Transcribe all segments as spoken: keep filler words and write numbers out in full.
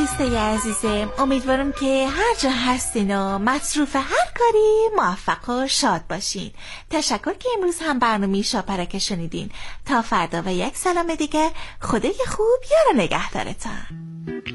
دوستای عزیزم، امیدوارم که هر جا هستین و مصروف هر کاری موفق و شاد باشین. تشکر که امروز هم برنامه شاپرک شنیدین. تا فردا و یک سلام دیگه، خدای خوب یار نگهدارتان.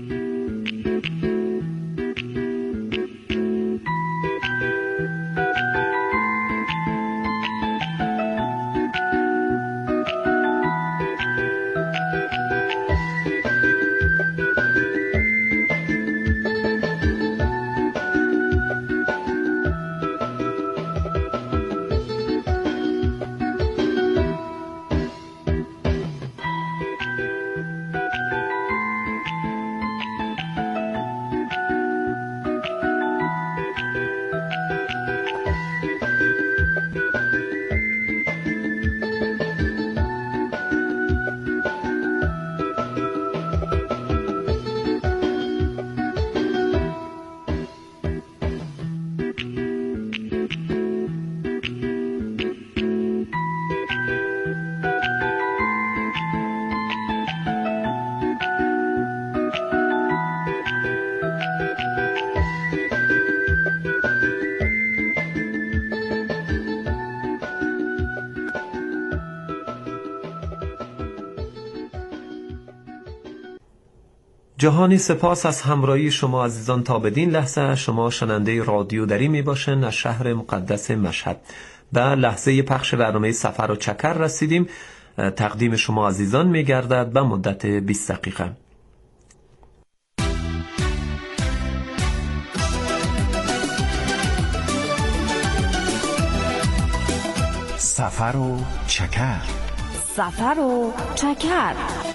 جهانی سپاس از همراهی شما عزیزان. تا بدین لحظه شما شنونده رادیو دری می باشن از شهر مقدس مشهد. به لحظه پخش برنامه سفر و چکر رسیدیم. تقدیم شما عزیزان می گردد به مدت بیست دقیقه. سفر و چکر. سفر و چکر.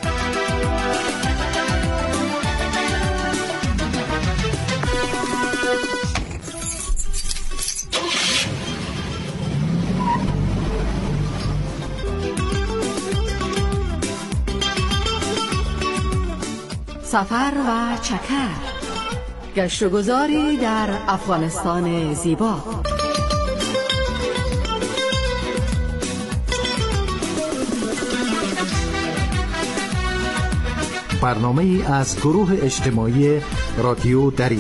سفر و چکر. گشت و گذاری در افغانستان زیبا. برنامه ای از گروه اجتماعی رادیو دری.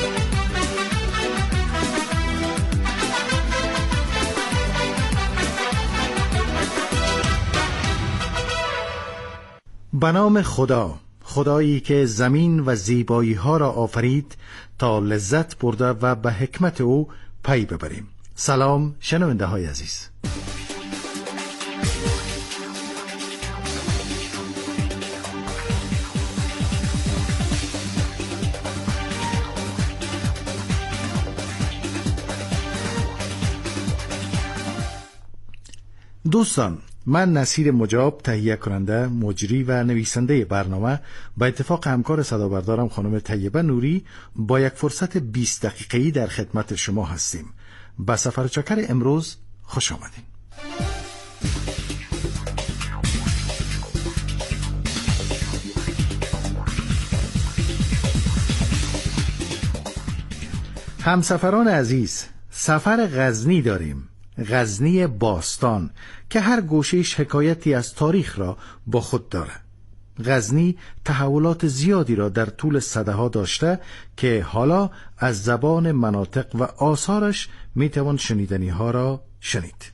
به نام خدا، خدایی که زمین و زیبایی ها را آفرید تا لذت برده و به حکمت او پی ببریم. سلام شنونده های عزیز. دوستان، من نصیر مجاب، تهیه کننده، مجری و نویسنده برنامه، با اتفاق همکار صدابردارم خانم طیبه نوری با یک فرصت بیست دقیقه‌ای در خدمت شما هستیم. به سفر چکر امروز خوش آمدین. همسفران عزیز، سفر غزنی داریم. غزنی باستان که هر گوشه‌اش حکایتی از تاریخ را با خود دارد. غزنی تحولات زیادی را در طول صدها داشته که حالا از زبان مناطق و آثارش میتوان شنیدنی ها را شنید.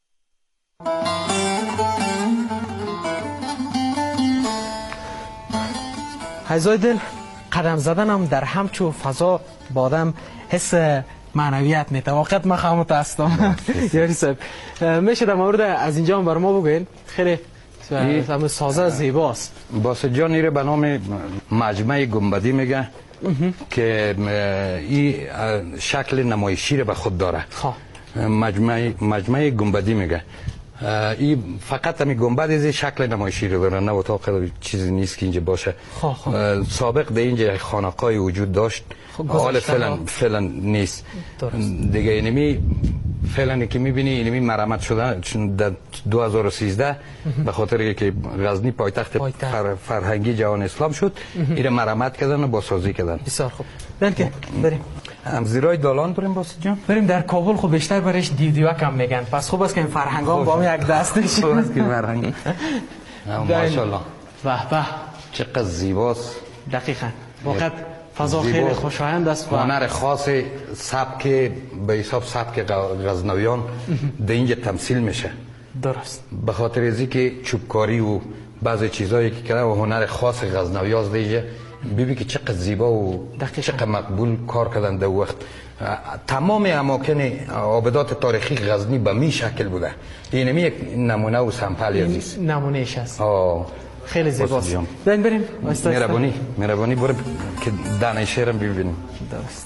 حیزای دل، قدم زدنم در همچو فضا بادم حس معنویت میده. واقعا من خاموش هستم. یاری صاحب میشه در مورد از اینجا بر ما بگین؟ خیلی هم سازه زیباست. باسط جان ایره به نام مجمع گنبدی میگه که این شکل نمایشی رو به خود داره. مجمع مجمع گنبدی میگه. این فقط همین گنبد از شکل نمایشی رو داره، نه اتاق چیزی نیست که اینجا باشه. سابق در اینجا خانقاهی وجود داشت، حال فعلا فعلا نیست دیگه. اینمی فعلا که میبینی اینمی مرمت شده در دو هزار و سیزده به خاطر که غزنی پایتخت فر فرهنگی جهان اسلام شد، این مرمت کردن و بازسازی کردن. بسیار خوب. بلکه بریم هم زیرای دالان بریم باسط جان. بریم. در کابل خب بیشتر برش دیو دیوک هم میگن، پس خوب است که این فرهنگام با هم یک دستش. خوب است که فرهنگ. ماشاءالله. به به چقدر زیباست. دقیقاً. واقعا فضا خیلی خوشایند است و هنر خاص سبک به حساب سبک غزنویان در اینجا تمثیل میشه. درست. به خاطر ازی که چوبکاری و بعضی چیزایی که کرده و هنر خاص غزنویاز دیگه ببین که چقدر زیبا و چقدر مقبول کار کردن در وقت. تمام اماکن آبادات تاریخی غزنی به می شکل بوده. اینمی یک نمونه و سمپل عزیز نمونهش است. آه خیلی زیباست. بریم بریم. مهربانی مهربانی برو که دانه شهرم ببینیم. درست.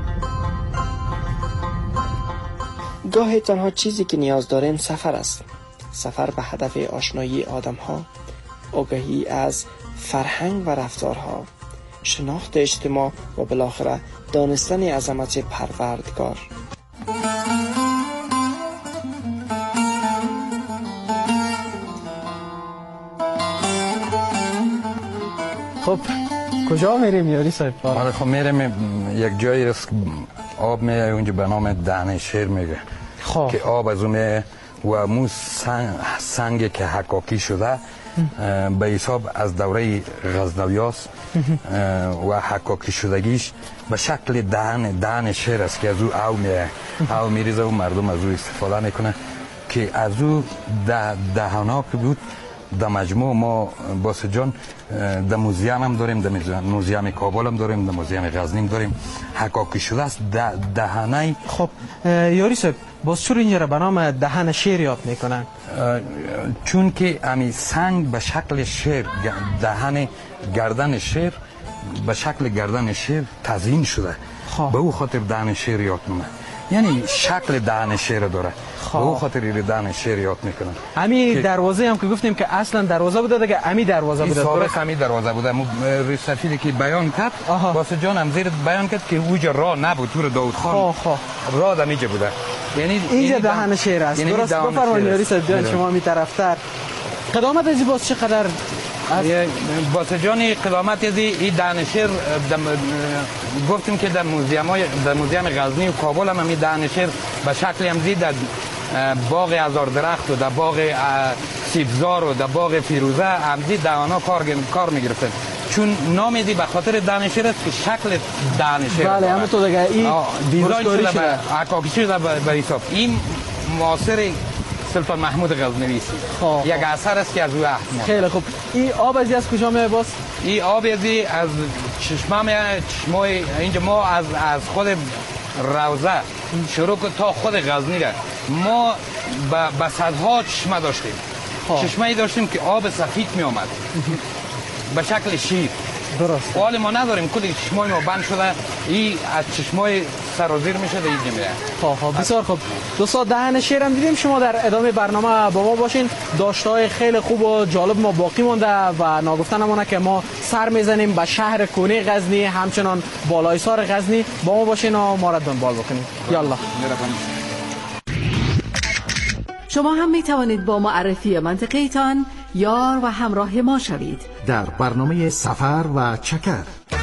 گاهی تنها چیزی که نیاز داریم سفر است. سفر به هدف آشنایی آدم‌ها، آگاهی از فرهنگ و رفتارها، شناخت اجتماع و بالاخره دانستن عظمت پروردگار. خب کجا میریم یاری صاحب؟ آره خب میریم یک جایی است آب میه اونجا به نام دهن شیر میگه. خب که آب از اون و مو سنگ سنگ که حکاکی شده به حساب از دوره غزنویاس و حکاکی شدگیش به شکل دهن دهن شیر است که از او او میه او میریزه و مردم از او استفاده میکنه که از او ده دهانا که بود در مجموع ما باسه جان در موزیم هم داریم، در موزیم کابل هم داریم، در موزیم غزنی هم داریم. حکاکی شده است دهنه. خب یاری صاحب باز چرا اینجا را به نام دهن شیر یاد میکنن؟ چون که امی سنگ به شکل شیر، دهن گردن شیر به شکل گردن شیر تزیین شده. خب. به او خاطر دهن شیر یاد میکنن، یعنی شکل دهن شیر داره. به او خاطر دهن شیر یاد میکنن. امی دروازه هم که گفتیم که اصلا دروازه بوده دیگه، امی دروازه بوده. سابق امی دروازه بوده. رئیس سفیری که بیان کرد واسه جان هم زیر بیان کرد که اوجا راه نبود، تور داود خان راه دمیجه بوده. یعنی اینجا دهن شیر است. درست بفرمایید یاری صاحب جان، شما می طرفتر قدامت ازی باز چقدر واسه جان قدامت ازی این دهن شیر گفتیم که در موزیم های در موزیم غزنی و کابل هم می دهن شیر به شکل هم زید در باغ هزار درخت و در باغ سیبزار و در باغ فیروزه همزی دهانا کار کار میگرفتن، چون نام دی به خاطر دهن شیر است که شکل دهن شیر. بله همون تو دیگه این دیزاین شده حکاکی شده به حساب. این معاصر سلطان محمود غزنوی است. یک اثر است که از او احمد. خیلی خوب. این آب ازی از کجا میاد باز؟ این آب ازی از چشمه میاد. چشمه اینجا ما از از خود روضه شروع تا خود غزنی را ما به صدها چشمه داشتیم. چشمه ای داشتیم که آب سفید می آمد به شکل شیر. درست. حال ما نداریم، کلی چشمای ما بند شده، این از چشمای سرازیر میشه در اینجا میره. خب بسیار خوب. دوستان دهن شیر هم دیدیم. شما در ادامه برنامه با ما باشین. داشته‌های خیلی خوب و جالب ما باقی مونده و ناگفته نمونه که ما سر میزنیم به شهر کونه غزنی، همچنان بالای سار غزنی. با ما باشین و ما را دنبال بکنیم. یالا. شما هم می توانید با معرفی منطقه‌تان یار و همراه ما شوید در برنامه سفر و چکر.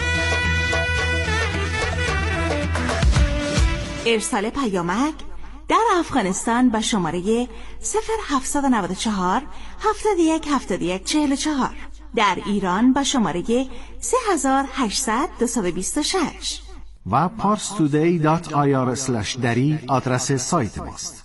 ارسال پیامک در افغانستان به شماره صفر هفتصد و نود و چهار هفتاد و یک هفتاد و یک چهل و چهار، در ایران به شماره سه هزار و هشتصد دویست و بیست و شش و پارس تودی دات آی آر اسلش دری آدرس سایت ماست.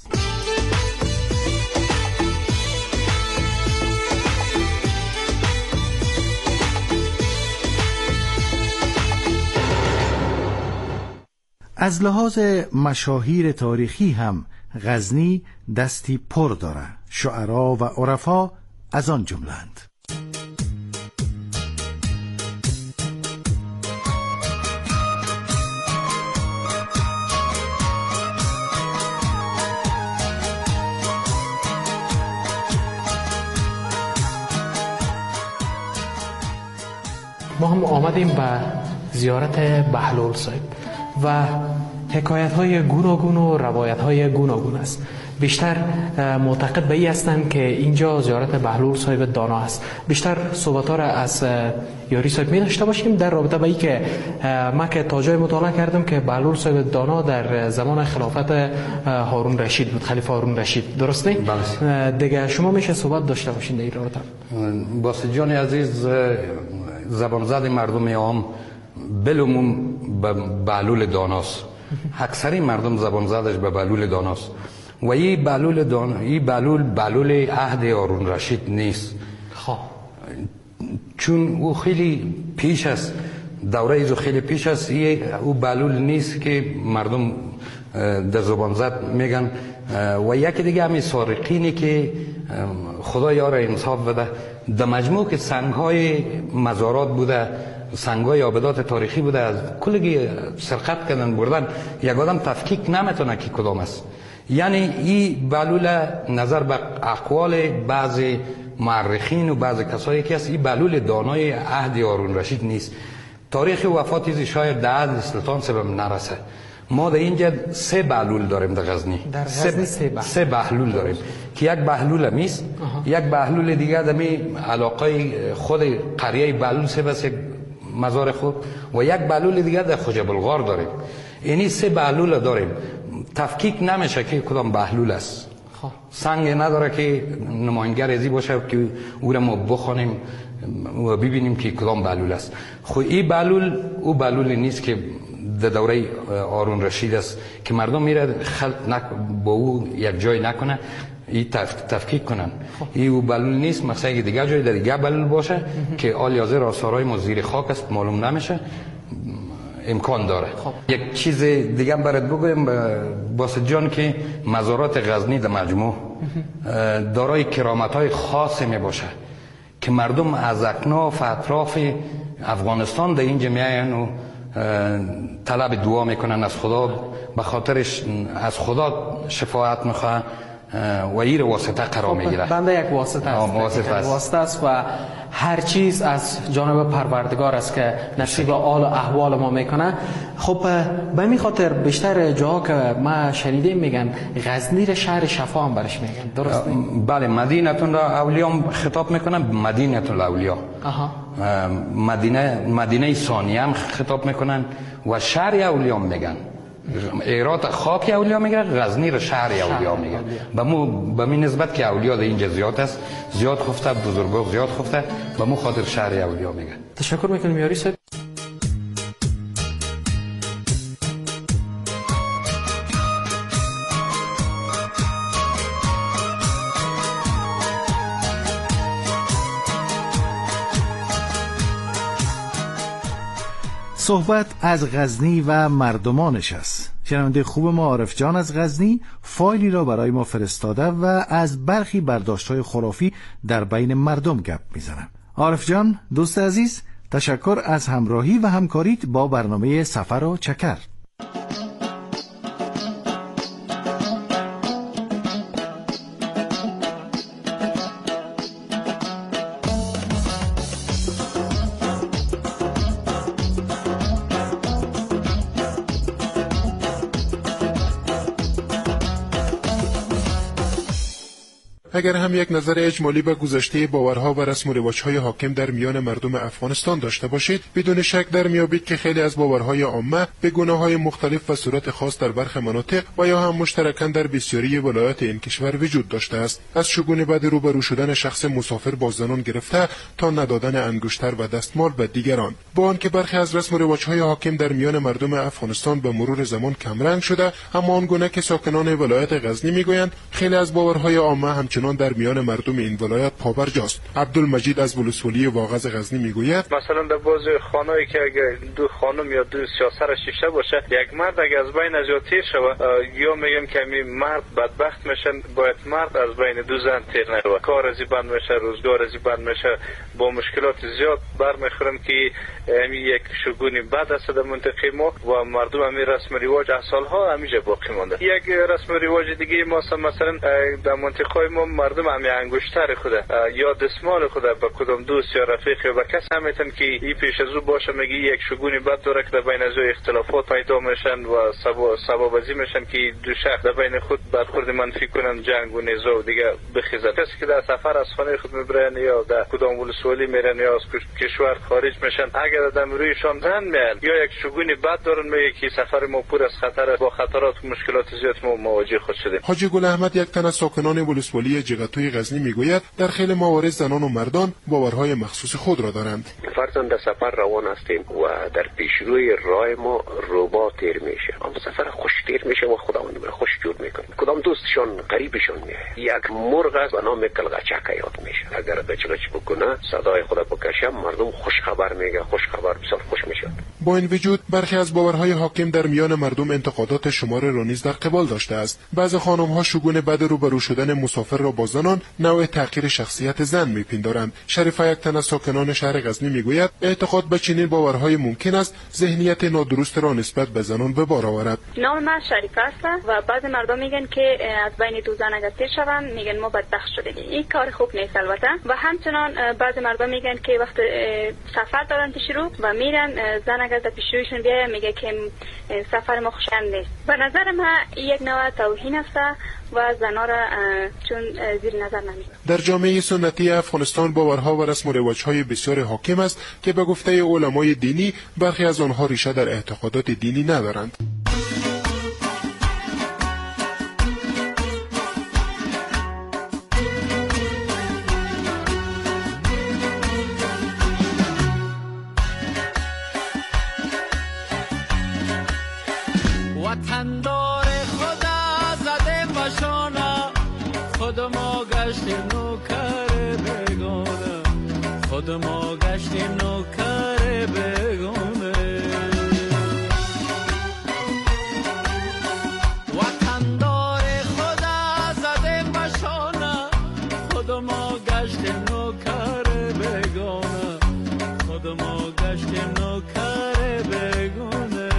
از لحاظ مشاهیر تاریخی هم غزنی دستی پر داره. شعرا و عرفا از آن جمله‌اند. ما هم آمدیم به زیارت بهلول صاحب و حکایت های گوناگون و روایت های گوناگون است. بیشتر معتقد به این هستند که اینجا زیارت بهلول صاحب دانا است. بیشتر صحبت ها را از یاری صاحب می داشته باشیم در رابطه با این که ما که تا جای مطالعه کردم که بهلول صاحب دانا در زمان خلافت هارون رشید بود، خلیفه هارون رشید. درسته؟ بله. دیگه شما میشه صحبت داشته باشین در این رابطه. باس جان عزیز، زبان زد مردم عام بلومون به بهلول داناست. اکثری مردم زبان زدش به بهلول داناست و این بهلول دان این بهلول بهلول عهد هارون رشید نیست. خب چون او خیلی پیش است، دوره ایزو خیلی پیش است. این او بهلول نیست که مردم در زبان زد میگن. و یکی دیگه همین سارقینی که خدا یار انصاف بده، در مجموع که سنگ‌های مزارات بوده، سنگ‌های آبادات تاریخی بوده، از کلگی سرقت کردن بردن، یک آدم تفکیک نمیتونه که کدام است. یعنی این بهلول نظر به اقوال بعضی مورخین و بعضی کسایی که است، این بهلول دانای عهد هارون رشید نیست. تاریخ وفات ایزی شاید در عهد سلطان سبب نرسه. ما در اینجا سه بهلول داریم در غزنی. در غزنی سه بهلول. سه بهلول داریم که یک بهلول میست، یک بهلول دیگه دمی علاقه خود قریه بهلول سه بس یک مزار خوب، و یک بهلول دیگه در خوجه بلغار داریم. اینی سه بهلول داریم. تفکیک نمیشه که کدام بهلول است. سنگ نداره که نماینگر ازی باشه که او را ما بخوانیم و ببینیم که کدام بهلول است. خو این بهلول او بهلول نیست که در دوره هارون رشید است که مردم میره خلط نک با او یک جای نکنه، این تف... تفکیک کنن. این او بهلول نیست. مثلا دیگه جای در دیگه بهلول باشه که آل حاضر آثارهای ما زیر خاک است، معلوم نمیشه، امکان داره. خب. یک چیز دیگه هم برات بگویم باسط جان که مزارات غزنی در مجموع دارای کرامت‌های خاصی می باشه که مردم از اکناف اطراف افغانستان در اینجا میاین و طلب دعا میکنن از خدا، به خاطرش از خدا شفاعت میخواه و این واسطه قرار میگیره. بنده یک واسطه است. واسطه است. واسطه است و هر چیز از جانب پروردگار است که نصیب آل و احوال ما میکنه. خب به این خاطر بیشتر جاها که ما شنیدیم میگن غزنی را شهر شفا هم برش میگن، درست؟ بله، مدینه الاولیاء خطاب میکنن، مدینه الاولیاء. آها. مدینه مدینه ثانیه هم خطاب میکنن و شهر اولیاء میگن. ایرات خاک اولیاء میگه، غزنی را شهر اولیاء میگه. به مو به می نسبت که اولیاء در اینجا زیاد است، زیاد خفته، بزرگا زیاد خفته، به مو خاطر شهر اولیاء میگه. تشکر میکنم یاری صاحب. صحبت از غزنی و مردمانش است. شنونده خوب ما عارف جان از غزنی فایلی را برای ما فرستاده و از برخی برداشت‌های خرافی در بین مردم گپ میزنه. عارف جان دوست عزیز، تشکر از همراهی و همکاریت با برنامه سفر و چکر. اگر هم یک نظر اجمالی به گذشته باورها و رسم و رواج‌های حاکم در میان مردم افغانستان داشته باشید، بدون شک در میابید که خیلی از باورهای عامه به گناه‌های مختلف و صورت خاص در برخی مناطق و یا هم مشترکاً در بسیاری ولایات این کشور وجود داشته است. از شگون بعد روبرو شدن شخص مسافر با زنان گرفته تا ندادن انگشتر و دستمال به دیگران. با آنکه برخی از رسم و رواج‌های حاکم در میان مردم افغانستان به مرور زمان کمرنگ شده، اما آنگونه که ساکنان ولایت غزنی میگویند خیلی از باورهای عامه همچنان در میان مردم این ولایت پابرجاست. عبدالمجید از ولسوالی واغظ غزنی میگوید مثلا در بعضی خانه‌ای که اگر دو خانم یا دو سیاسر شیشه باشه، یک مرد اگر از بین از یا تیر شود، یا میگن که می مرد بدبخت میشن، باید مرد از بین دو زن تیر نشود، کار ازی بند میشه، روزگار ازی بند میشه، با مشکلات زیاد برمیخورن که امی یک شگونی بد است در منطقه ما و مردم امی رسم و رواج از سالها همیشه باقی مانده. یک رسم و رواج دیگه ما مثلا در منطقه ما مردم همی انگشتر خود یا دستمال خود به کدام دوست یا رفیق یا به کس همیتن که این پیش از او باشه میگی یک شگونی بد داره که در بین از اختلافات پیدا میشن و سبب ازی میشن که دو شخص در بین خود برخورد منفی کنن، جنگ و نزاع و دیگه بخیزن. کسی که در سفر از خانه خود میبرن یا در کدام ولسوالی میرن یا از کشور خارج میشن، اگر در رویشان زن میان یا یک شگونی بد دارن، میگه که سفر ما پر از خطر، با خطرات و مشکلات زیاد ما مواجه خود شدیم. حاجی گل احمد یک تن از ساکنان ولسوالی روستای جغتوی غزنی میگوید در خیلی موارد زنان و مردان باورهای مخصوص خود را دارند. فرضاً در سفر روان هستیم و در پیشروی راه ما روبا تیر میشه، اما سفر خوش تیر میشه و خداوند برای خوش جور میکنه. کدام دوستشان قریبشان میه، یک مرغ از به نام کلغچک یاد میشه، اگر غچ غچ بکنه صدای خدا بکشه مردم خوش خبر میگه، خوش خبر بسیار خوش میشه. با این وجود برخی از باورهای حاکم در میان مردم انتقادات شمار را نیز در قبال داشته است. بعضی خانم‌ها شگون بد روبرو شدن مسافر را با زنان نوع تحقیر شخصیت زن میپندارند. شریفه یک تن از ساکنان شهر غزنی میگوید اعتقاد به چنین باورهای ممکن است ذهنیت نادرست را نسبت به زنان به بار آورد. نام من شریفه است و بعضی مردم میگن که از بین دو زن اگر تیر شوند میگن ما بدبخت شدیم. این کار خوب نیست البته. و همچنان بعضی مردم میگن که وقت سفر دارن پیش رو و میرن زن اگر پیش روشون بیایه میگه که سفر ما خوشایند نیست. به نظر من یک نوع توهین است و زنها را چون زیر نظر نمیگیرد. در جامعه سنتی افغانستان باورها و رسم و رواج‌های بسیار حاکم است که به گفته علمای دینی برخی از آنها ریشه در اعتقادات دینی ندارند. وطندار خدا زده باشانا خود ما گشتیم نوکر بگونه، خود ما گشتیم نوکر بگونه. وطندار خدا زده باشانا خود ما گشتیم نوکر بگونه، خود ما گشتیم نوکر بگونه.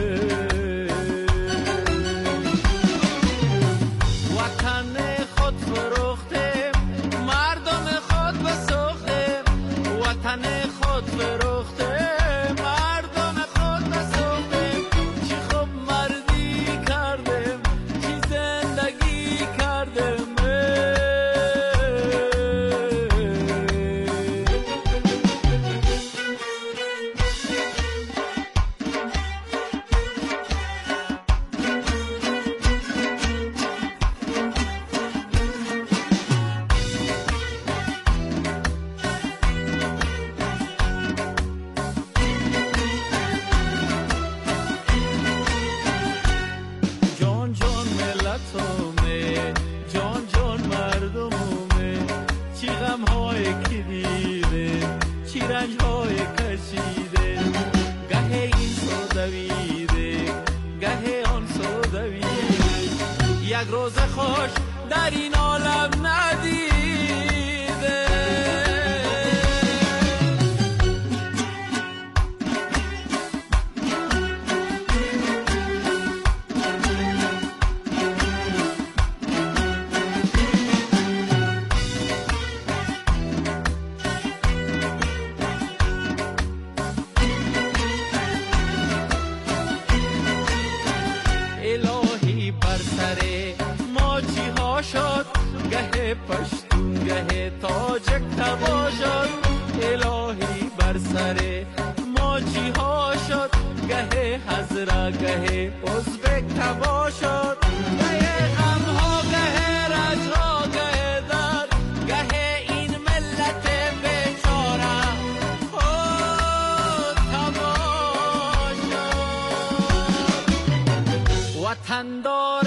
وطندار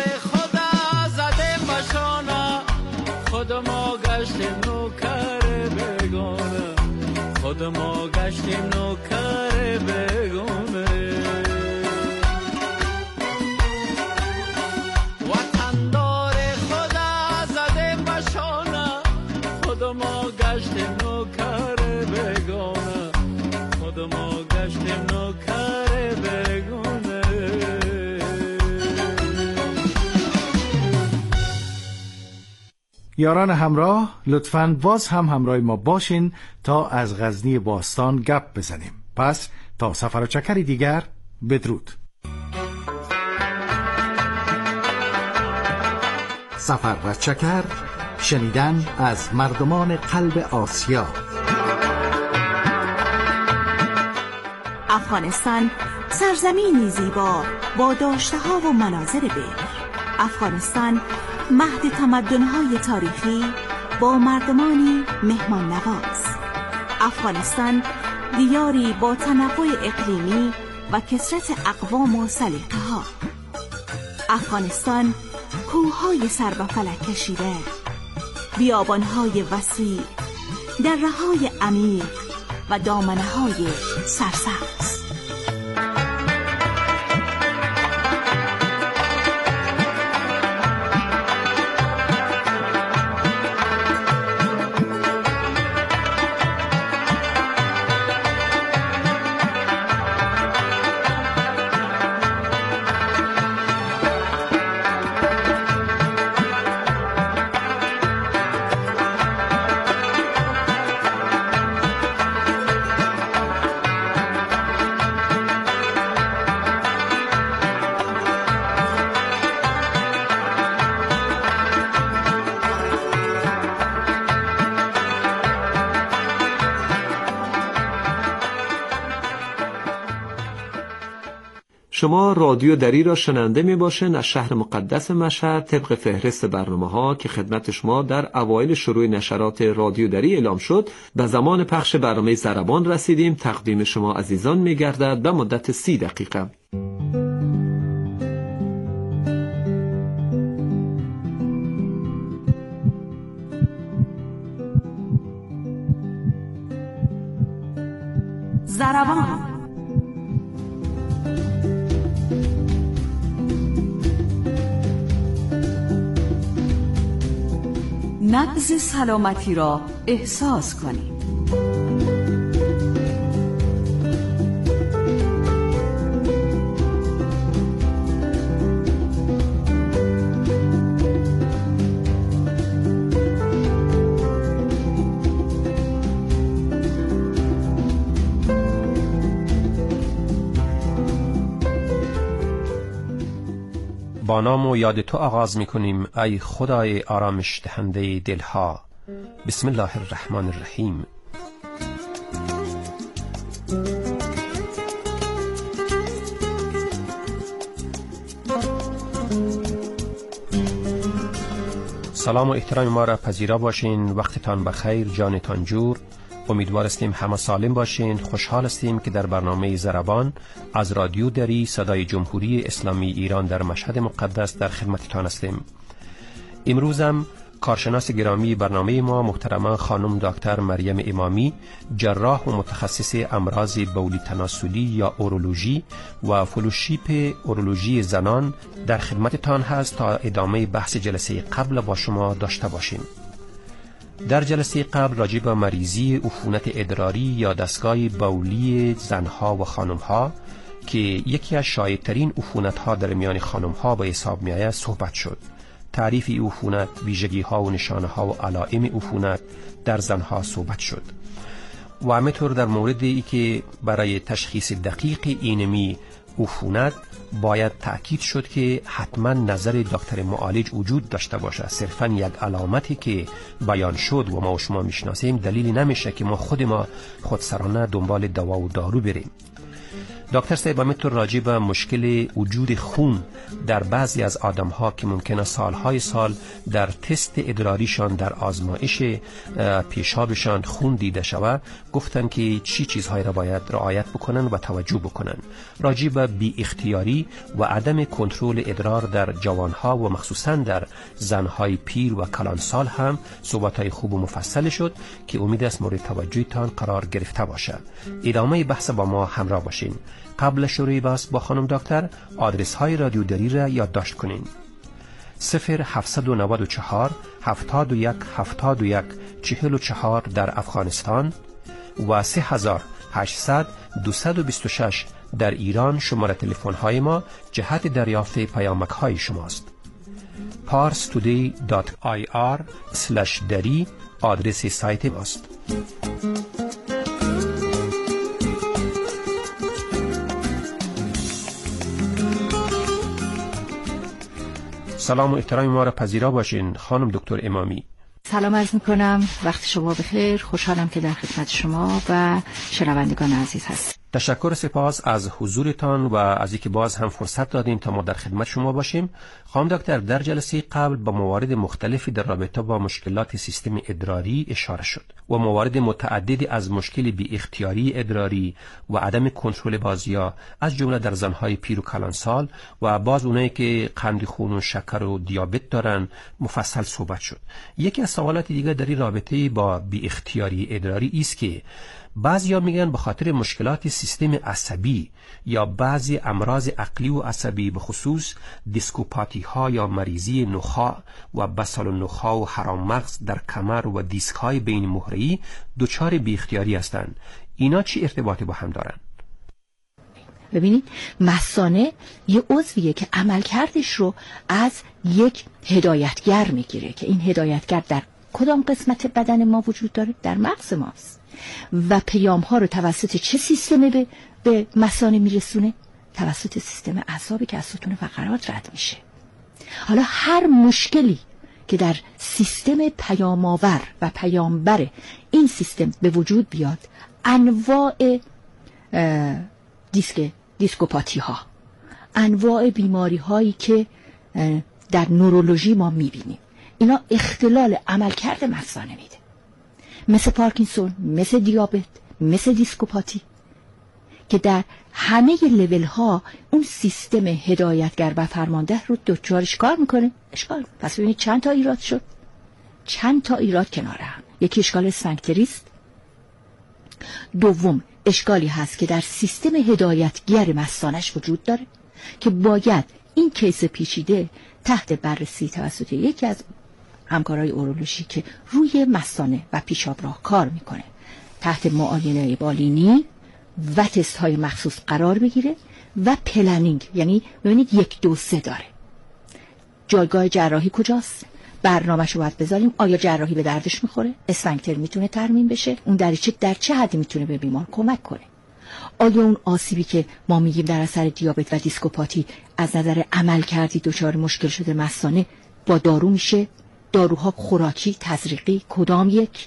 خدا زده باشانا خود ما گشتیم نوکر بگونه، خود ما گشتیم نوکر بگونه. وطندار خدا زده باشانا خود ما گشتیم نوکر بگونه، خود ما گشتیم نوکر بگونه. یاران همراه، لطفاً باز هم همراه ما باشین تا از غزنی باستان گپ بزنیم. پس تا سفر و چکری دیگر، بدرود. سفر و چکر، شنیدن از مردمان قلب آسیا. افغانستان سرزمینی زیبا با داشته‌ها و مناظر بکر. افغانستان مهد تمدن‌های تاریخی، با مردمانی مهمان نواز. افغانستان دیاری با تنوع اقلیمی و کثرت اقوام و سلیقه ها. افغانستان کوههای سر به فلک کشیده، بیابانهای وسیع، دره‌های عمیق و دامنه‌های سرسبز. شما رادیو دری را شنونده می باشین از شهر مقدس مشهد طبق فهرست برنامه ها که خدمت شما در اوایل شروع نشرات رادیو دری اعلام شد. به زمان پخش برنامه ضربان رسیدیم. تقدیم شما عزیزان می گردد به مدت سی دقیقه. ضربان. نبض سلامتی را احساس کنید. با نام و یاد تو آغاز می کنیم ای خدای آرامش دهنده دلها. بسم الله الرحمن الرحیم. سلام و احترام ما را پذیرا باشین. وقتتان بخیر، جانتان جور. امیدوار هستیم همه سالم باشین. خوشحال هستیم که در برنامه ضربان از رادیو دری صدای جمهوری اسلامی ایران در مشهد مقدس در خدمتتان هستیم. امروزم کارشناس گرامی برنامه ما محترمه خانم دکتر مریم امامی، جراح و متخصص امراض بولی تناسلی یا اورولوژی و فلوشیپ اورولوژی زنان در خدمتتان هست تا ادامه بحث جلسه قبل با شما داشته باشیم. در جلسه قبل راجع به مریضی عفونت ادراری یا دستگاه بولی زنها و خانمها که یکی از شایع‌ترین عفونت‌ها در میان خانمها به حساب می‌آید صحبت شد. تعریف این عفونت، ویژگی‌ها و نشانه‌ها و علائم عفونت در زنها صحبت شد. و همینطور در مورد ای که برای تشخیص دقیق اینمی عفونت باید تأکید شد که حتما نظر دکتر معالج وجود داشته باشه. صرفا یک علامتی که بیان شد و ما و شما میشناسیم دلیلی نمیشه که ما خود ما خودسرانه دنبال دوا و دارو بریم. دکتر صاحب همینطور راجع به مشکل وجود خون در بعضی از آدم‌ها که ممکنه سالهای سال در تست ادراریشان در آزمایش پیشابشان خون دیده شود گفتن که چی چیزهایی را باید رعایت بکنن و توجه بکنن. راجع به بی اختیاری و عدم کنترل ادرار در جوانها و مخصوصا در زنهای پیر و کلانسال هم صحبت‌های خوب و مفصل شد که امید است مورد توجهتان قرار گرفته باشه. ادامه بحث با ما همراه باشین. قبل شروع بحث با خانم دکتر آدرس های رادیو دری را یادداشت کنین. صفر هفتصد و نود و چهار هفتاد و یک هفتاد و یک چهل و چهار در افغانستان و سه هزار و هشتصد دویست و بیست و شش در ایران شماره تلفن های ما جهت دریافت پیامک های شماست. پارس تودی دات آی آر اسلش دری آدرس سایت ماست. سلام و احترام ما را پذیرا باشین خانم دکتر امامی. سلام عرض میکنم، وقت شما بخیر. خوشحالم که در خدمت شما و شنوندگان عزیز هست. تشکر سپاس از حضورتان و از اینکه باز هم فرصت دادیم تا ما در خدمت شما باشیم. خانم دکتر، در جلسه قبل با موارد مختلفی در رابطه با مشکلات سیستم ادراری اشاره شد و موارد متعددی از مشکل بی اختیاری ادراری و عدم کنترل بازیا از جمله در زنهای پیر و کلانسال و باز اونایی که قند خون و شکر و دیابت دارن مفصل صحبت شد. یکی از سوالات دیگه در این رابطه با بی اختیاری ادراری است که بعضیا میگن به خاطر مشکلات سیستم عصبی یا بعضی امراض عقلی و عصبی به خصوص دیسکوپاتی ها یا مریضی نخاع و بسال النخاع و حرام مغز در کمر و دیسک های بین مهره‌ای دچار بی اختیاری هستند. اینا چی ارتباطی با هم دارن؟ ببینید، مثانه یه عضویه که عملکردش رو از یک هدایتگر میگیره که این هدایتگر در کدام قسمت بدن ما وجود داره؟ در مغز ماست. و پیام ها رو توسط چه سیستمی به به مثانه میرسونه؟ توسط سیستم اعصابی که از ستون فقرات رد میشه. حالا هر مشکلی که در سیستم پیام‌آور و پیامبر این سیستم به وجود بیاد، انواع دیسک دیسکوپاتی ها، انواع بیماری هایی که در نورولوژی ما میبینیم، اینا اختلال عملکرد مثانه میده، مثل پارکینسون، مثل دیابت، مثل دیسکوپاتی، که در همه لول ها اون سیستم هدایتگر و فرمانده رو دچارش کار میکنه. اشکال. پس ببینید چند تا ایراد شد، چند تا ایراد کنار هم. یکی اشکال اسفنکتریست، دوم اشکالی هست که در سیستم هدایتگر مثانش وجود داره که باید این کیس پیچیده تحت بررسی توسط یکی از همکارای اورولوژی که روی مثانه و پیشاب راه کار میکنه تحت معاینه بالینی و تست های مخصوص قرار بگیره و پلنینگ، یعنی ببینید یک دو سه داره. جایگاه جراحی کجاست؟ برنامه‌شو باید بذاریم. آیا جراحی به دردش میخوره؟ اسفنکتر میتونه ترمیم بشه؟ اون دریچه در چه حدی میتونه به بیمار کمک کنه؟ آیا اون آسیبی که ما میگیم در اثر دیابت و دیسکوپاتی از نظر عمل کردی دچار مشکل شده مثانه با دارو میشه؟ داروها خوراکی، تزریقی، کدام یک؟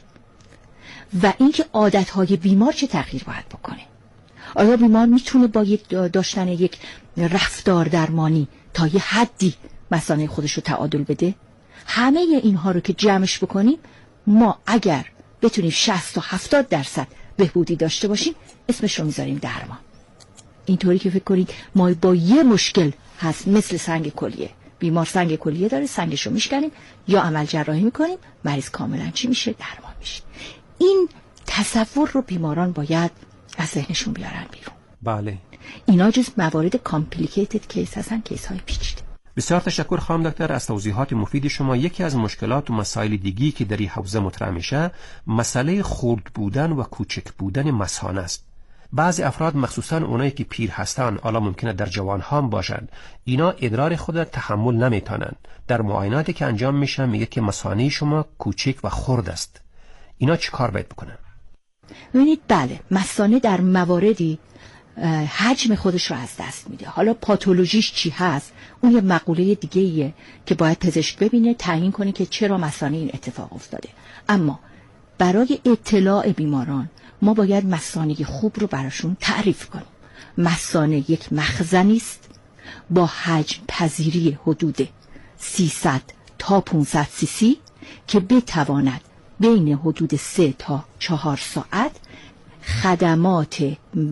و اینکه عادتهای بیمار چه تغییر باید بکنه؟ آیا بیمار میتونه با یک داشتن یک رفتار درمانی تا یه حدی مثانه خودش رو تعادل بده؟ همه اینها رو که جمعش بکنیم، ما اگر بتونیم شصت تا هفتاد درصد بهبودی داشته باشیم، اسمش رو میذاریم درمان. اینطوری که فکر کنید ما با یه مشکل هست مثل سنگ کلیه، بیمار سنگ کلیه داره، سنگش رو میشکنیم یا عمل جراحی میکنیم، مریض کاملا چی میشه؟ درمان میشه. این تصور رو بیماران باید از ذهنشون بیارن بیرون. بله، اینا جز موارد کامپلیکیتد کیس هستن، کیس های پیچیده. بسیار تشکر خانم دکتر از توضیحات مفید شما. یکی از مشکلات و مسائل دیگی که در این حوزه مطرح میشه مسئله خرد بودن و کوچک بودن مثانه است. بعضی افراد مخصوصا اونایی که پیر هستن، حالا ممکنه در جوان هم باشن، اینا ادرار خود تحمل نمیتونن. در معایناتی که انجام میشه میگه که مثانه شما کوچک و خرد است. اینا چی کار باید بکنن؟ ببینید، بله، مثانه در مواردی حجم خودش رو از دست میده. حالا پاتولوژیش چی هست اون یه مقوله دیگه ایه که باید پزشک ببینه، تعیین کنه که چرا مثانه این اتفاق افتاده. اما برای اطلاع بیماران ما باید مثانه خوب رو براشون تعریف کنیم. مثانه یک مخزنی است با حجم پذیری حدود سیصد تا پانصد سی سی که بتواند بین حدود سه تا چهار ساعت خدمات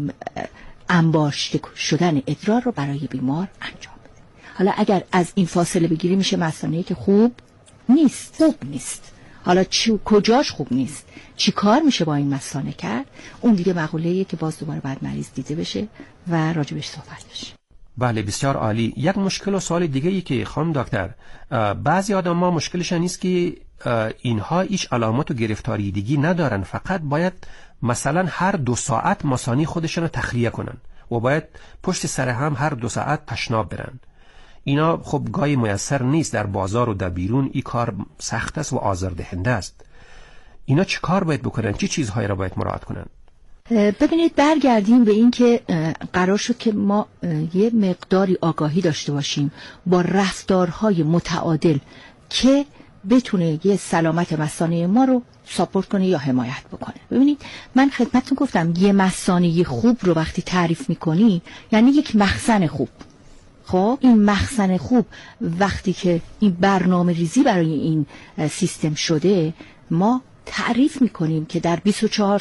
انباشته شدن ادرار رو برای بیمار انجام بده. حالا اگر از این فاصله بگیری میشه مثانه‌ای که خوب نیست، خوب نیست. حالا چی کجاش خوب نیست، چی کار میشه با این مثانه کرد، اون دیگه مقوله‌ایه که باز دوباره بعد مریض دیده بشه و راجبش صحبت بشه. بله، بسیار عالی. یک مشکل و سوال دیگه ای که خانم دکتر، بعضی آدم ها مشکلشان نیست که اینها هیچ علامت و گرفتاری دیگی ندارن، فقط باید مثلا هر دو ساعت مثانه خودشون رو تخلیه کنن و باید پشت سر هم هر دو ساعت تشناب برن. اینا خب گاهی میسر نیست، در بازار و در بیرون این کار سخت است و آزاردهنده است. اینا چه کار باید بکنن؟ چه چی چیزهایی را باید مراعات کنن؟ ببینید، برگردیم به این که قرار شد که ما یه مقداری آگاهی داشته باشیم با رفتارهای متعادل که بتونه یه سلامت مثانه ما رو ساپورت کنه یا حمایت بکنه. ببینید من خدمتتون گفتم یه مثانه خوب رو وقتی تعریف میکنی یعنی یک مخزن خوب. خب این مخزن خوب وقتی که این برنامه ریزی برای این سیستم شده، ما تعریف میکنیم که در بیست و چهار